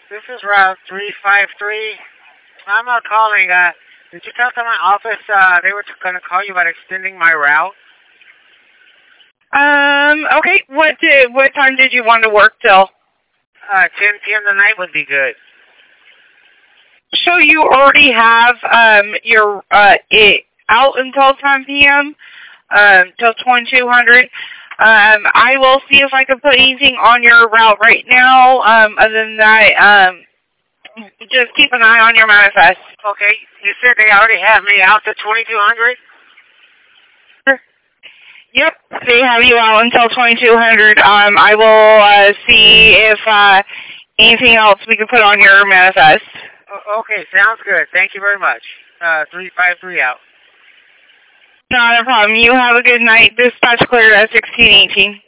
This is Route 353. I'm calling. Did you come to my office? They were going to call you about extending my route. Okay. What time did you want to work till? 10 p.m. tonight would be good. So you already have your it out until 10 p.m. Till 2200. I will see if I can put anything on your route right now. Other than that, just keep an eye on your manifest. Okay. You said they already have me out to 2200. Yep, they have you out until 2200. I will see if anything else we can put on your manifest. Okay, sounds good. Thank you very much. 353 out. Not a problem. You have a good night. Dispatch cleared at 1618.